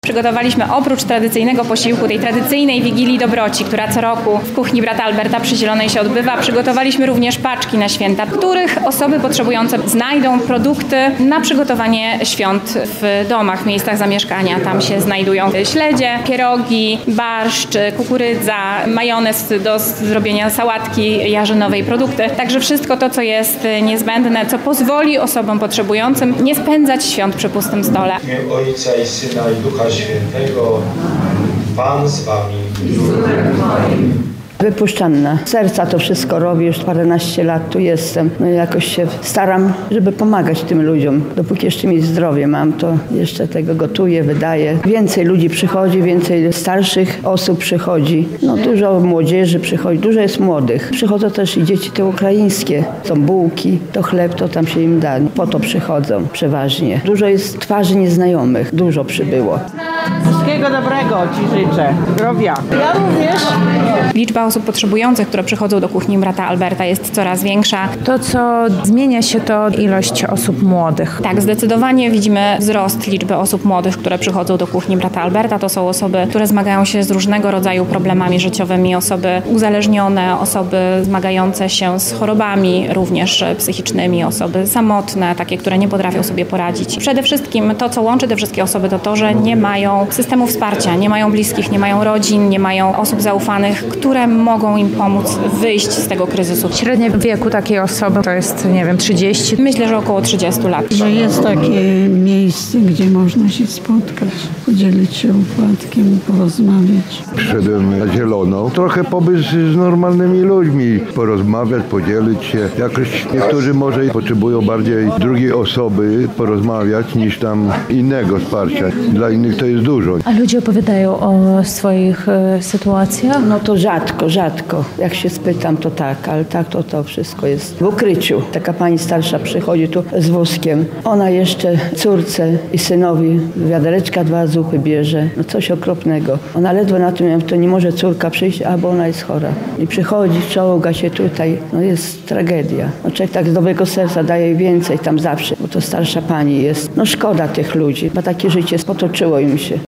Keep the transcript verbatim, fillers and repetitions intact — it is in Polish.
Przygotowaliśmy oprócz tradycyjnego posiłku, tej tradycyjnej Wigilii Dobroci, która co roku w kuchni brata Alberta przy Zielonej się odbywa, przygotowaliśmy również paczki na święta, w których osoby potrzebujące znajdą produkty na przygotowanie świąt w domach, w miejscach zamieszkania. Tam się znajdują śledzie, pierogi, barszcz, kukurydza, majonez do zrobienia sałatki jarzynowej, produkty. Także wszystko to, co jest niezbędne, co pozwoli osobom potrzebującym nie spędzać świąt przy pustym stole. W imię Ojca i Syna i Ducha Świętego, Pan z wami. Wypuszczalna. Serca to wszystko robię, już paręnaście lat tu jestem. No i jakoś się staram, żeby pomagać tym ludziom. Dopóki jeszcze mi zdrowie mam, to jeszcze tego gotuję, wydaję. Więcej ludzi przychodzi, więcej starszych osób przychodzi. No dużo młodzieży przychodzi, dużo jest młodych. Przychodzą też i dzieci te ukraińskie. Są bułki, to chleb, to tam się im da. Po to przychodzą przeważnie. Dużo jest twarzy nieznajomych, dużo przybyło. Wszystkiego dobrego Ci życzę. Zdrowia. Ja również. Liczba osób potrzebujących, które przychodzą do kuchni brata Alberta, jest coraz większa. To, co zmienia się, to ilość osób młodych. Tak, zdecydowanie widzimy wzrost liczby osób młodych, które przychodzą do kuchni brata Alberta. To są osoby, które zmagają się z różnego rodzaju problemami życiowymi, osoby uzależnione, osoby zmagające się z chorobami również psychicznymi, osoby samotne, takie, które nie potrafią sobie poradzić. Przede wszystkim to, co łączy te wszystkie osoby, to to, że nie mają systemu wsparcia, nie mają bliskich, nie mają rodzin, nie mają osób zaufanych, które mogą im pomóc wyjść z tego kryzysu. Średnie wieku takiej osoby to jest, nie wiem, trzydzieści. Myślę, że około trzydziestu lat. Że jest takie miejsce, gdzie można się spotkać, podzielić się układkiem, porozmawiać. Przyszedłem na Zieloną, trochę pobyć z normalnymi ludźmi, porozmawiać, podzielić się. Jakoś niektórzy może potrzebują bardziej drugiej osoby porozmawiać niż tam innego wsparcia. Dla innych to jest dużo. A ludzie opowiadają o swoich e, sytuacjach? No to rzadko, rzadko. Jak się spytam, to tak, ale tak to to wszystko jest w ukryciu. Taka pani starsza przychodzi tu z wózkiem. Ona jeszcze córce i synowi wiadereczka dwa zuchy bierze. No coś okropnego. Ona ledwo na tym, to nie może córka przyjść, albo ona jest chora. I przychodzi, czołga się tutaj. No jest tragedia. No człowiek tak z dobrego serca daje więcej tam zawsze, bo to starsza pani jest. No szkoda tych ludzi, bo takie życie potoczyło im się.